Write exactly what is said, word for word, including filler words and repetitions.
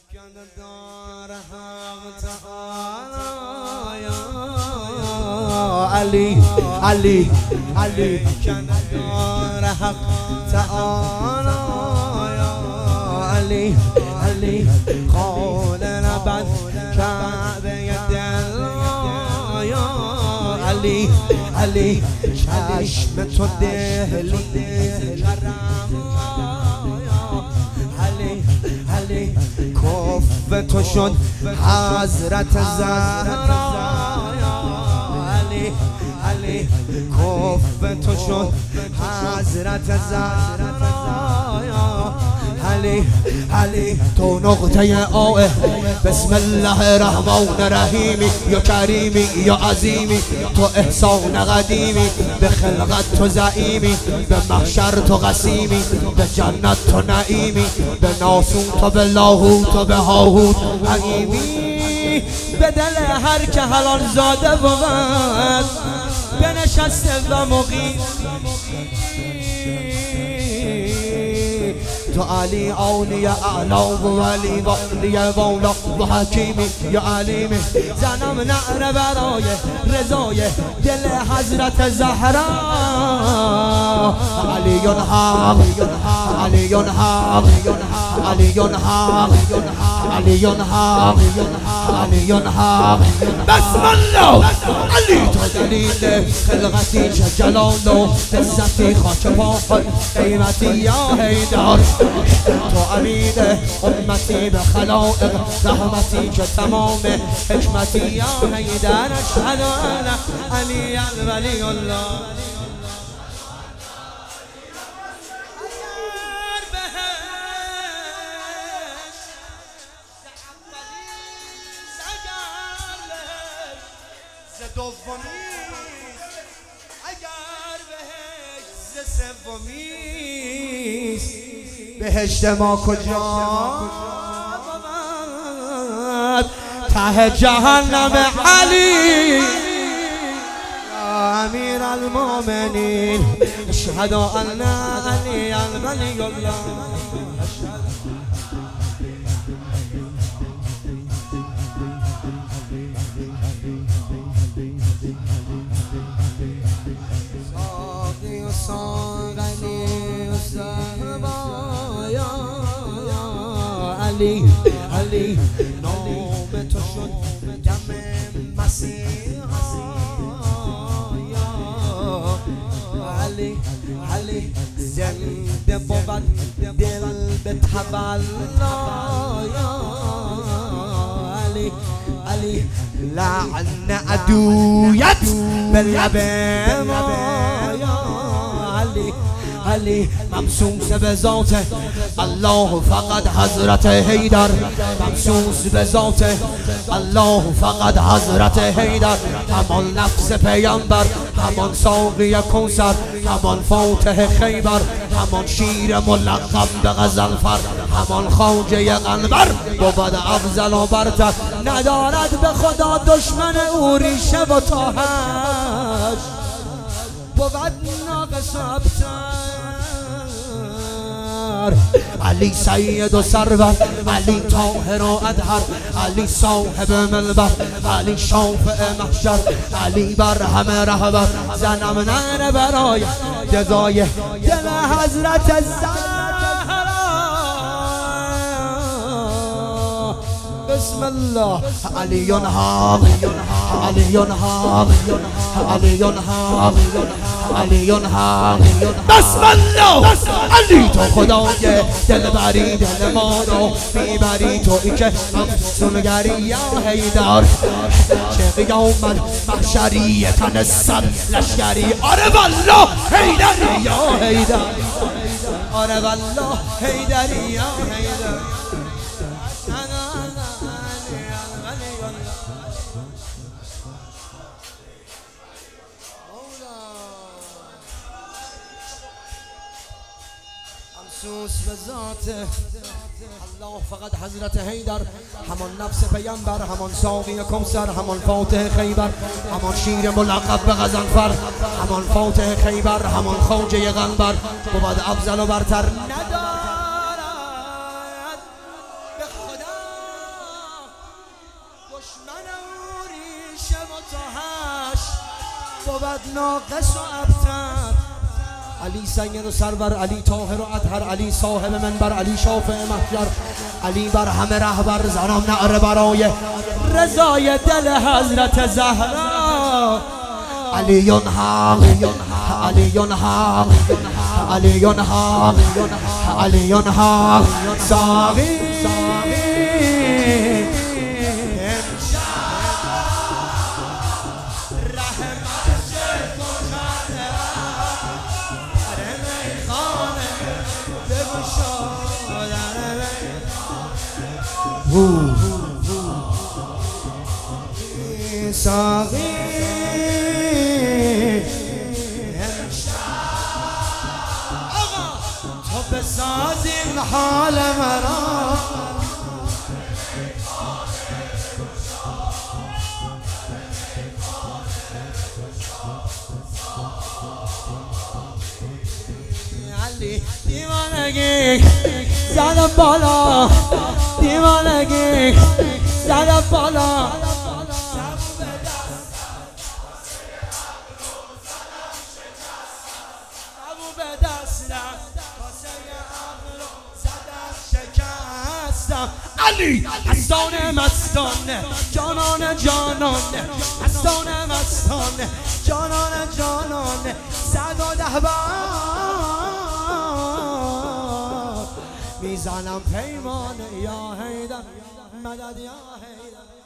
علی علی علی کندار حق تعالی علی علی قول نبد کعبه دل یا علی علی چشم تو دهلی کرم علی علی کف تو شد حضرت زهرا علی علی کف تو شد حضرت زهرا علی علی تو نقطه آه بسم الله الرحمن الرحیم یا کریمی یا عظیمی تو احسان قدیمی به خلقت تو زعیمی به محشر تو قسیمی به جنت تو نعیمی به ناسون تو به لاهوت تو به هاهوت حکیمی به دل هر که حلال زاده بود بنشسته و مقیم تو علی اولیاء اعلا و ولی و اولیاء مولا و حکیمی یا علیمی زنم نعره برای رضای دل حضرت زهرا علی حق علی حق علی حق علی حق علی حق بسم الله علی تو دلیل خلقتی چه جلال و عزتی خاک پای قیمتی یا حیدر تو امین امتی به خلائق رحمتی که تمام حکمتی یا حیدر اشهد ان علی ولی الله دومی اگر بهشت سومی بهشت ما کجا ته جهنم علی یا امیر المؤمنین اشهد ان علی ولی الله علی علی نام تو شد دم مسیحا علی علی زنده بود دل به تولا علی علی لعن عدویت به لب ما علی علی ممسوس به ذات الله فقط حضرت حیدر ممسوس به ذات الله فقط حضرت حیدر همان نفس پیامبر همان ساقی کوثر همان فاتح خیبر همان شیر ملقب به غضنفر همان خواجه قنبر بود افضل و برتر ندارد به خدا دشمن او ریشه و تاهش بود ناقص ابتر علی سید و سرور علی طاهر و اطهر علی صاحب منبر علی شافع محشر علی بر همه رهبر زنم نعره برای جزای دل حضرت زهرا بسم الله علی حق علی حق علی حق علی حق بسم الله علی تو خدای دلبری دل ما رو میبری تویی که افسونگری یا حیدر چه قیامت محشری تن صد لشکری آره والله حیدری یا حیدر آره والله حیدری یا حیدر ممسوس به ذات الله فقط حضرت حیدر همان نفس پیامبر همان ساقی کوثر همان فاتح خیبر همان شیر ملقب به غضنفر همان فاتح خیبر همان خواجه قنبر بود افضل و برتر ندارد به خدا بود ناقص و ابتر. علی سید و سرور، علی طاهر و اطهر، علی صاحب منبر، علی شافع محشر، علی بر همه رهبر، زنم نعره برای رضای دل حضرت زهرا. علی حق، علی حق، علی حق، علی حق، ساقی ساقی تو بساز این حال مرا. علی دیوانگی زدم بالا، دیوانگی زدم بالا. علی مستانه مستانه جانانه جانانه، مستانه مستانه جانانه جانانه، صد و ده بار میزنم پیمانه یا حیدر مدد یا حیدر.